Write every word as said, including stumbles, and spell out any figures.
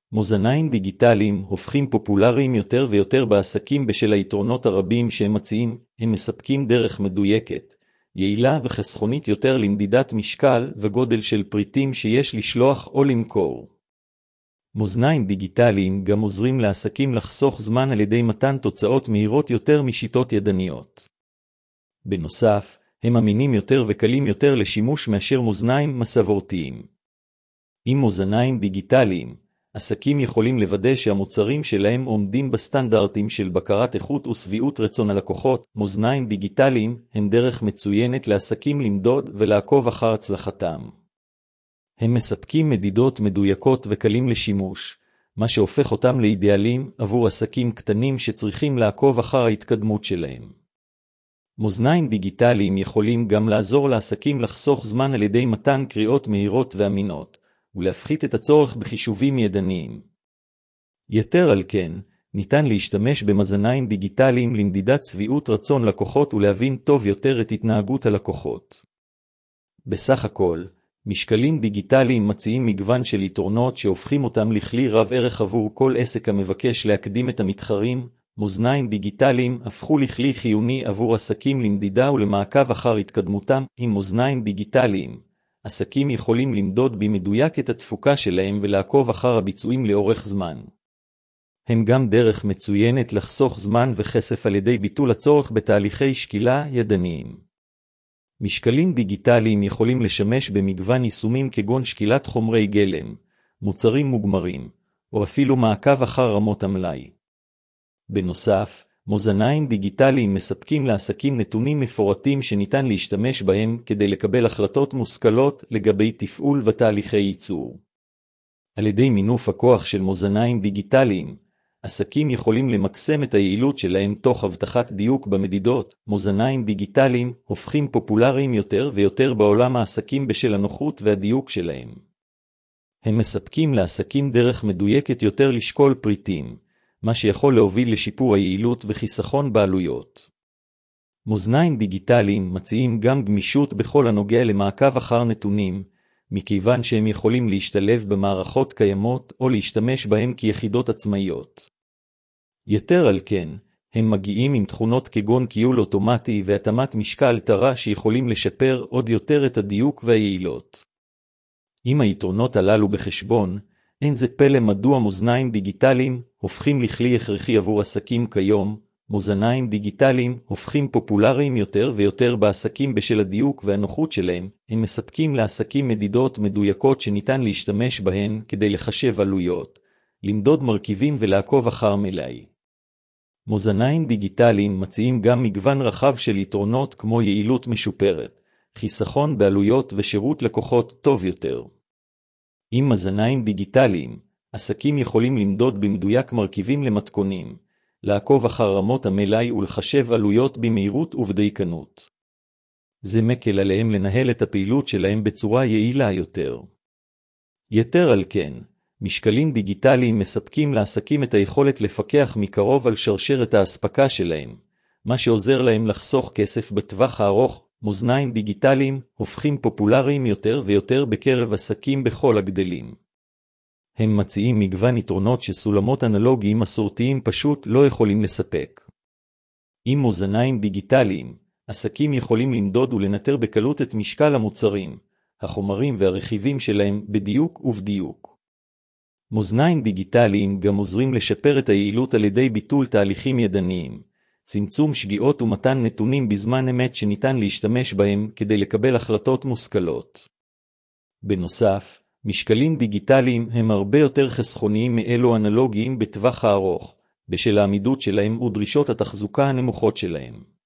מאזניים דיגיטליים הופכים פופולריים יותר ויותר בעסקים בשל היתרונות הרבים שהם מציעים. הם מספקים דרך מדויקת, יעילה וחסכונית יותר למדידת משקל וגודל של פריטים שיש לשלוח או למכור. מאזניים דיגיטליים גם עוזרים לעסקים לחסוך זמן על ידי מתן תוצאות מהירות יותר משיטות ידניות. בנוסף, הם אמינים יותר וקלים יותר לשימוש מאשר מאזניים מסורתיים. עם מאזניים דיגיטליים, עסקים יכולים לוודא שהמוצרים שלהם עומדים בסטנדרטים של בקרת איכות ושביעות רצון הלקוחות. מאזניים דיגיטליים הם דרך מצוינת לעסקים למדוד ולעקוב אחר הצלחתם. הם מספקים מדידות מדויקות וקלים לשימוש, מה שהופך אותם לאידיאליים עבור עסקים קטנים שצריכים לעקוב אחר ההתקדמות שלהם. מאזניים דיגיטליים יכולים גם לעזור לעסקים לחסוך זמן על ידי מתן קריאות מהירות ואמינות, ולהפחית את הצורך בחישובים ידניים. יתר על כן, ניתן להשתמש במאזניים דיגיטליים למדידת שביעות רצון לקוחות ולהבין טוב יותר את התנהגות הלקוחות. בסך הכל, משקלים דיגיטליים מציעים מגוון של יתרונות שהופכים אותם לכלי רב ערך עבור כל עסק המבקש להקדים את המתחרים. מאזניים דיגיטליים הפכו לכלי חיוני עבור עסקים למדידה ולמעקב אחר התקדמותם. עם מאזניים דיגיטליים, עסקים יכולים למדוד במדויק את התפוקה שלהם ולעקוב אחר הביצועים לאורך זמן. הם גם דרך מצוינת לחסוך זמן וכסף על ידי ביטול הצורך בתהליכי שקילה ידניים. משקלים דיגיטליים יכולים לשמש במגוון יישומים כגון שקילת חומרי גלם, מוצרים מוגמרים, או אפילו מעקב אחר רמות המלאי. בנוסף, מאזניים דיגיטליים מספקים לעסקים נתונים מפורטים שניתן להשתמש בהם כדי לקבל החלטות מושכלות לגבי תפעול ותהליכי ייצור. על ידי מינוף הכוח של מאזניים דיגיטליים, עסקים יכולים למקסם את היעילות שלהם תוך הבטחת דיוק במדידות. מאזניים דיגיטליים הופכים פופולריים יותר ויותר בעולם העסקים בשל הנוחות והדיוק שלהם. הם מספקים לעסקים דרך מדויקת יותר לשקול פריטים, מה שיכול להוביל לשיפור היעילות וחיסכון בעלויות. מאזניים דיגיטליים מציעים גם גמישות בכל הנוגע למעקב אחר נתונים, מכיוון שהם יכולים להשתלב במערכות קיימות או להשתמש בהם כיחידות עצמאיות. יתר על כן, הם מגיעים עם תכונות כגון קיול אוטומטי והתאמת משקל תרה שיכולים לשפר עוד יותר את הדיוק והיעילות. עם היתרונות הללו בחשבון, אין זה פלא מדוע מאזניים דיגיטליים הופכים לכלי הכרחי עבור עסקים כיום. מאזניים דיגיטליים הופכים פופולריים יותר ויותר בעסקים בשל הדיוק והנוחות שלהם. הם מספקים לעסקים מדידות מדויקות שניתן להשתמש בהן כדי לחשב עלויות, למדוד מרכיבים ולעקוב אחר מלאי. מאזניים דיגיטליים מציעים גם מגוון רחב של יתרונות כמו יעילות משופרת, חיסכון בעלויות ושירות לקוחות טוב יותר. עם מאזניים דיגיטליים, עסקים יכולים למדוד במדויק מרכיבים למתכונים, לעקוב אחר רמות המלאי ולחשב עלויות במהירות ובדייקנות. זה מקל עליהם לנהל את הפעילות שלהם בצורה יעילה יותר. יתר על כן, משקלים דיגיטליים מספקים לעסקים את היכולת לפקח מקרוב על שרשרת האספקה שלהם, מה שעוזר להם לחסוך כסף בטווח הארוך. מאזניים דיגיטליים הופכים פופולריים יותר ויותר בקרב עסקים בכל הגדלים. הם מציעים מגוון יתרונות שסולמות אנלוגיים מסורתיים פשוט לא יכולים לספק. עם מאזניים דיגיטליים, עסקים יכולים למדוד ולנטר בקלות את משקל המוצרים, החומרים והרכיבים שלהם בדיוק ובדיוק. מאזניים דיגיטליים גם עוזרים לשפר את היעילות על ידי ביטול תהליכים ידניים, צמצום שגיאות ומתן נתונים בזמן אמת שניתן להשתמש בהם כדי לקבל החלטות מושכלות. בנוסף, משקלים דיגיטליים הם הרבה יותר חסכוניים מאלו אנלוגיים בטווח הארוך, בשל העמידות שלהם ודרישות התחזוקה הנמוכות שלהם.